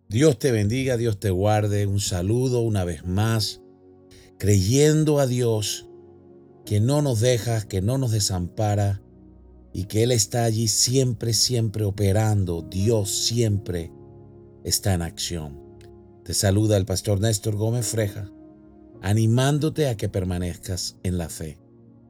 Dios te bendiga, Dios te guarde. Un saludo una vez más, creyendo a Dios que no nos deja, que no nos desampara y que Él está allí siempre, siempre operando. Dios siempre está en acción. Te saluda el pastor Néstor Gómez Freja, animándote a que permanezcas en la fe.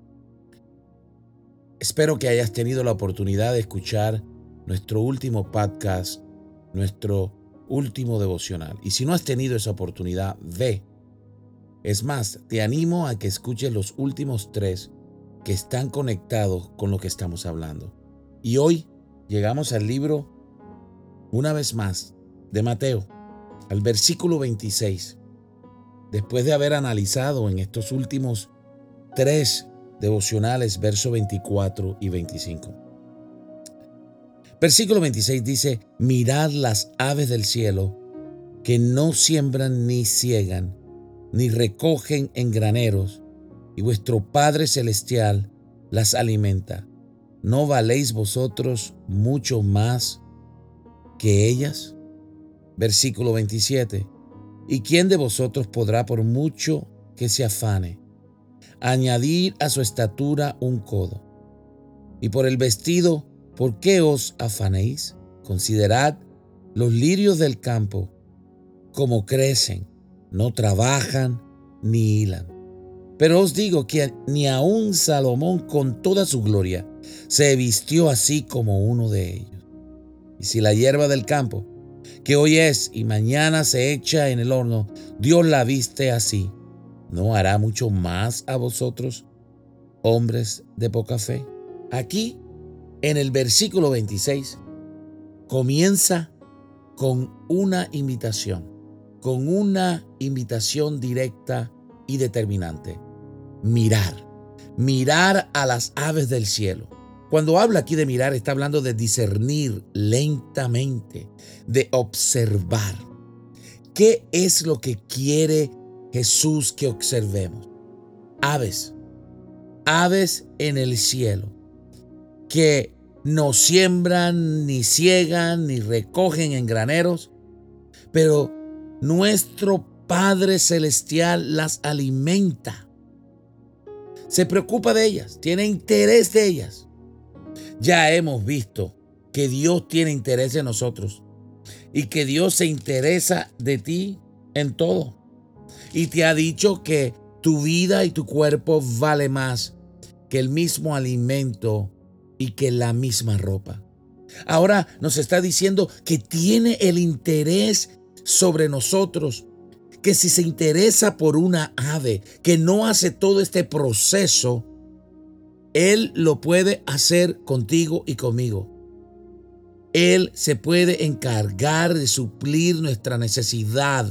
Espero que hayas tenido la oportunidad de escuchar nuestro último podcast, nuestro último devocional. Y si no has tenido esa oportunidad, ve. Es más, te animo a que escuches los últimos 3 que están conectados con lo que estamos hablando. Y hoy llegamos al libro, una vez más, de Mateo, al versículo 26. Después de haber analizado en estos últimos 3 devocionales, versos 24 y 25. Versículo 26 dice: mirad las aves del cielo, que no siembran ni ciegan, ni recogen en graneros, y vuestro Padre Celestial las alimenta. ¿No valéis vosotros mucho más que ellas? Versículo 27. ¿Y quién de vosotros podrá, por mucho que se afane, añadir a su estatura un codo? Y por el vestido, ¿por qué os afanéis? Considerad los lirios del campo, cómo crecen, no trabajan ni hilan. Pero os digo que ni aun Salomón con toda su gloria se vistió así como uno de ellos. Y si la hierba del campo, que hoy es y mañana se echa en el horno, Dios la viste así, ¿no hará mucho más a vosotros, hombres de poca fe? Aquí, en el versículo 26, comienza con una invitación directa y determinante. Mirar a las aves del cielo. Cuando habla aquí de mirar, está hablando de discernir lentamente, de observar. ¿Qué es lo que quiere Jesús que observemos? Aves en el cielo, que no siembran, ni ciegan, ni recogen en graneros, pero nuestro Padre Celestial las alimenta. Se preocupa de ellas, tiene interés de ellas. Ya hemos visto que Dios tiene interés en nosotros y que Dios se interesa de ti en todo. Y te ha dicho que tu vida y tu cuerpo vale más que el mismo alimento y que la misma ropa. Ahora nos está diciendo que tiene el interés sobre nosotros, que si se interesa por una ave que no hace todo este proceso, Él lo puede hacer contigo y conmigo. Él se puede encargar de suplir nuestra necesidad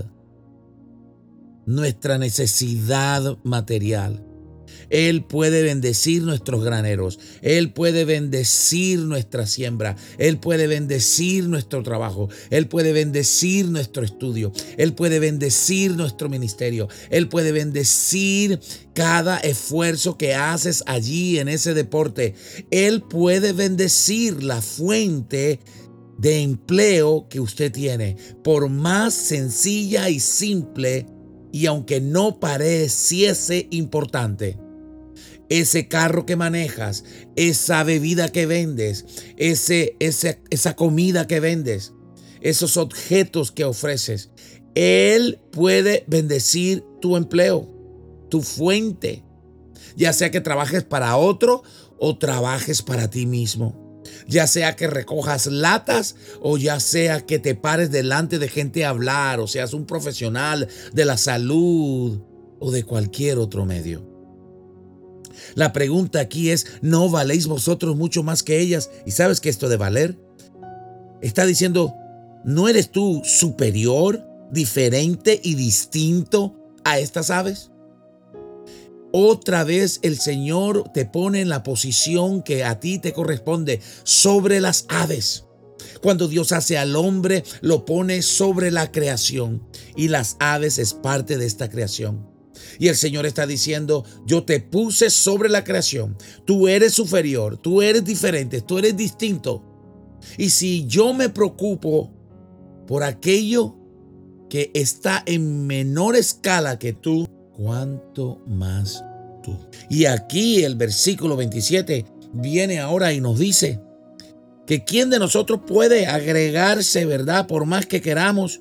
material. Él puede bendecir nuestros graneros. Él puede bendecir nuestra siembra. Él puede bendecir nuestro trabajo. Él puede bendecir nuestro estudio. Él puede bendecir nuestro ministerio. Él puede bendecir cada esfuerzo que haces allí en ese deporte. Él puede bendecir la fuente de empleo que usted tiene, por más sencilla y simple, y aunque no pareciese importante. Ese carro que manejas, esa bebida que vendes, esa comida que vendes, esos objetos que ofreces, Él puede bendecir tu empleo, tu fuente, ya sea que trabajes para otro o trabajes para ti mismo. Ya sea que recojas latas o ya sea que te pares delante de gente a hablar o seas un profesional de la salud o de cualquier otro medio. La pregunta aquí es: ¿no valéis vosotros mucho más que ellas? ¿Y sabes que esto de valer está diciendo, ¿no eres tú superior, diferente y distinto a estas aves? Otra vez el Señor te pone en la posición que a ti te corresponde, sobre las aves. Cuando Dios hace al hombre, lo pone sobre la creación, y las aves es parte de esta creación. Y el Señor está diciendo: yo te puse sobre la creación. Tú eres superior, tú eres diferente, tú eres distinto. Y si yo me preocupo por aquello que está en menor escala que tú, ¿cuánto más tú? Y aquí el versículo 27 viene ahora y nos dice que quién de nosotros puede agregarse, ¿verdad? Por más que queramos,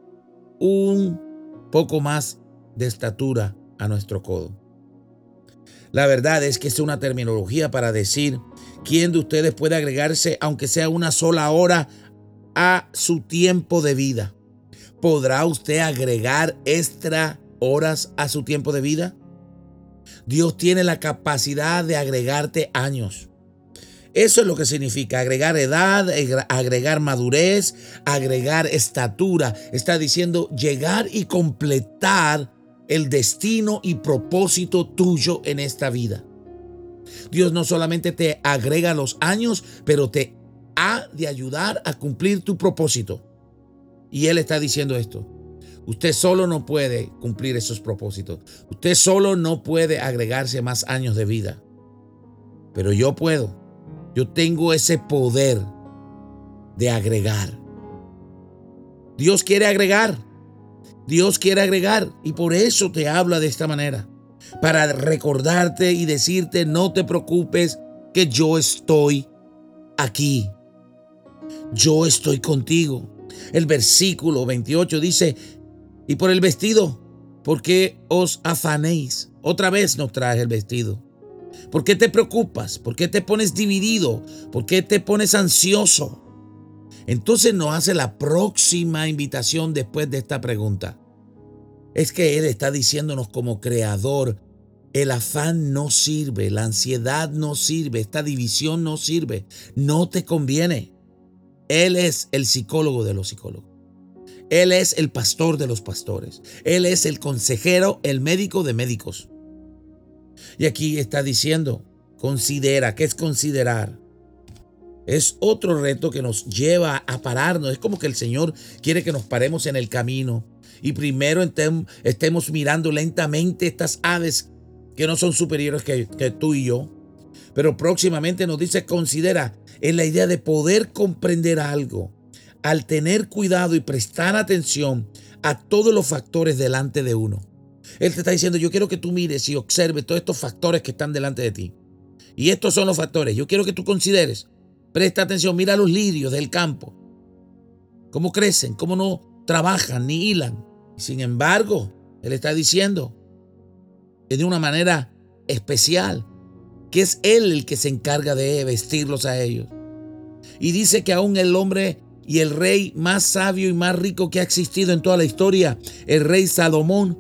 un poco más de estatura a nuestro codo. La verdad es que es una terminología para decir quién de ustedes puede agregarse, aunque sea una sola hora, a su tiempo de vida. ¿Podrá usted agregar extra horas a su tiempo de vida? Dios tiene la capacidad de agregarte años. Eso es lo que significa agregar edad, agregar madurez, agregar estatura. Está diciendo llegar y completar el destino y propósito tuyo en esta vida. Dios no solamente te agrega los años, pero te ha de ayudar a cumplir tu propósito. Y Él está diciendo esto: usted solo no puede cumplir esos propósitos. Usted solo no puede agregarse más años de vida. Pero yo puedo. Yo tengo ese poder de agregar. Dios quiere agregar. Dios quiere agregar. Y por eso te habla de esta manera. Para recordarte y decirte: no te preocupes, que yo estoy aquí. Yo estoy contigo. El versículo 28 dice: y por el vestido, ¿por qué os afanéis? Otra vez nos trae el vestido. ¿Por qué te preocupas? ¿Por qué te pones dividido? ¿Por qué te pones ansioso? Entonces nos hace la próxima invitación después de esta pregunta. Es que Él está diciéndonos como creador: el afán no sirve, la ansiedad no sirve, esta división no sirve, no te conviene. Él es el psicólogo de los psicólogos. Él es el pastor de los pastores. Él es el consejero, el médico de médicos. Y aquí está diciendo: considera. ¿Qué es considerar? Es otro reto que nos lleva a pararnos. Es como que el Señor quiere que nos paremos en el camino y primero estemos mirando lentamente estas aves que no son superiores que tú y yo. Pero próximamente nos dice: considera, en la idea de poder comprender algo, al tener cuidado y prestar atención a todos los factores delante de uno. Él te está diciendo: yo quiero que tú mires y observes todos estos factores que están delante de ti. Y estos son los factores. Yo quiero que tú consideres, presta atención, mira los lirios del campo, cómo crecen, cómo no trabajan ni hilan. Sin embargo, Él está diciendo de una manera especial que es Él el que se encarga de vestirlos a ellos. Y dice que aún el hombre y el rey más sabio y más rico que ha existido en toda la historia, el rey Salomón,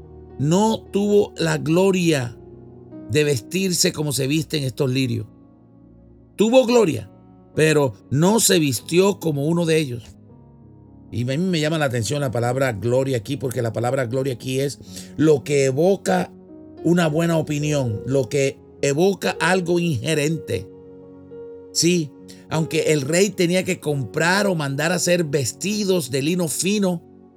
no tuvo la gloria de vestirse como se visten estos lirios. Tuvo gloria, pero no se vistió como uno de ellos. Y a mí me llama la atención la palabra gloria aquí, porque la palabra gloria aquí es lo que evoca una buena opinión, lo que evoca algo inherente. Sí, aunque el rey tenía que comprar o mandar a hacer vestidos de lino fino,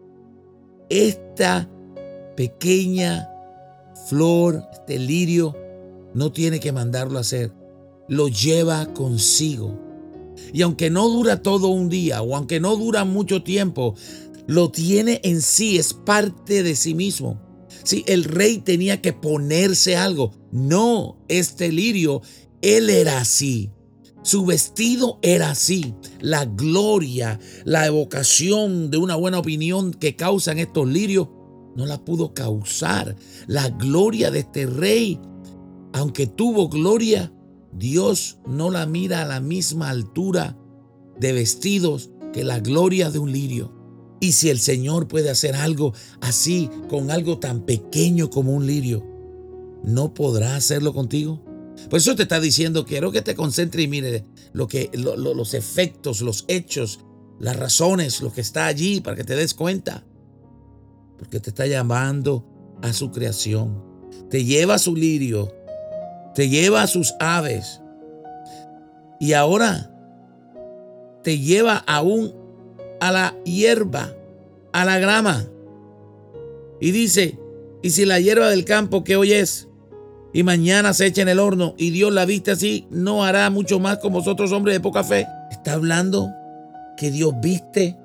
esta pequeña flor, este lirio, no tiene que mandarlo a hacer. Lo lleva consigo. Y aunque no dura todo un día o aunque no dura mucho tiempo, lo tiene en sí, es parte de sí mismo. Sí, el rey tenía que ponerse algo. No, este lirio, él era así. Su vestido era así. La gloria, la evocación de una buena opinión que causan estos lirios, no la pudo causar. La gloria de este rey, aunque tuvo gloria, Dios no la mira a la misma altura de vestidos que la gloria de un lirio. Y si el Señor puede hacer algo así con algo tan pequeño como un lirio, ¿no podrá hacerlo contigo? Por eso te está diciendo: quiero que te concentres y mire los efectos, los hechos, las razones, lo que está allí para que te des cuenta. Porque te está llamando a su creación. Te lleva a su lirio, te lleva a sus aves y ahora te lleva aún a la hierba, a la grama. Y dice: y si la hierba del campo que hoy es y mañana se echa en el horno y Dios la viste así, ¿no hará mucho más con vosotros, hombres de poca fe? Está hablando que Dios viste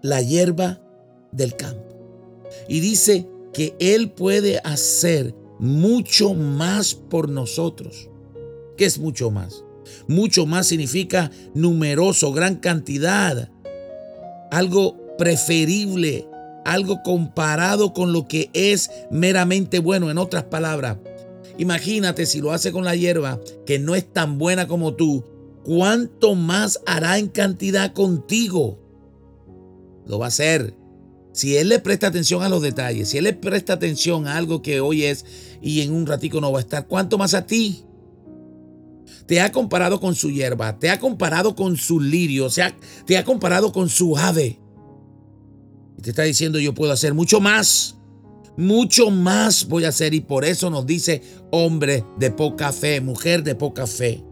la hierba del campo. Y dice que Él puede hacer mucho más por nosotros. ¿Qué es mucho más? Mucho más significa numeroso, gran cantidad, algo preferible, algo comparado con lo que es meramente bueno. En otras palabras, imagínate si lo hace con la hierba que no es tan buena como tú, ¿cuánto más hará en cantidad contigo? Lo va a hacer. Si Él le presta atención a los detalles, si Él le presta atención a algo que hoy es y en un ratico no va a estar, ¿cuánto más a ti? Te ha comparado con su hierba, te ha comparado con su lirio, te ha comparado con su ave. Y te está diciendo, yo puedo hacer mucho más voy a hacer. Y por eso nos dice, hombre de poca fe, mujer de poca fe.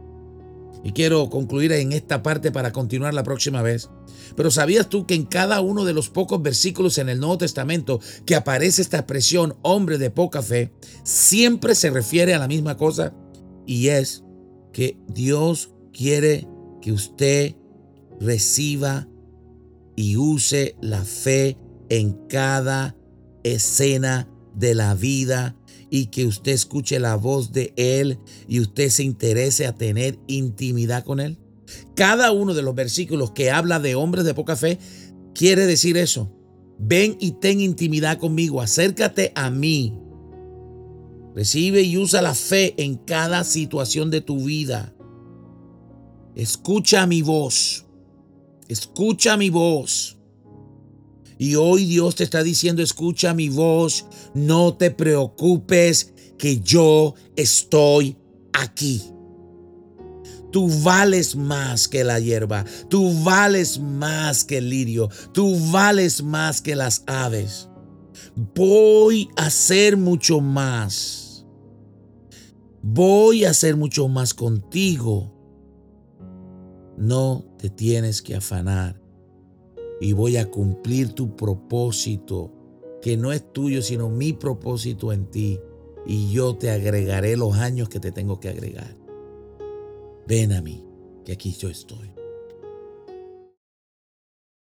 Y quiero concluir en esta parte para continuar la próxima vez. Pero ¿sabías tú que en cada uno de los pocos versículos en el Nuevo Testamento que aparece esta expresión, hombre de poca fe, siempre se refiere a la misma cosa? Y es que Dios quiere que usted reciba y use la fe en cada escena de la vida y que usted escuche la voz de Él y usted se interese a tener intimidad con Él. Cada uno de los versículos que habla de hombres de poca fe quiere decir eso. Ven y ten intimidad conmigo, acércate a mí. Recibe y usa la fe en cada situación de tu vida. Escucha mi voz. Escucha mi voz. Y hoy Dios te está diciendo, escucha mi voz, no te preocupes que yo estoy aquí. Tú vales más que la hierba, tú vales más que el lirio, tú vales más que las aves. Voy a hacer mucho más. Voy a hacer mucho más contigo. No te tienes que afanar. Y voy a cumplir tu propósito, que no es tuyo, sino mi propósito en ti. Y yo te agregaré los años que te tengo que agregar. Ven a mí, que aquí yo estoy.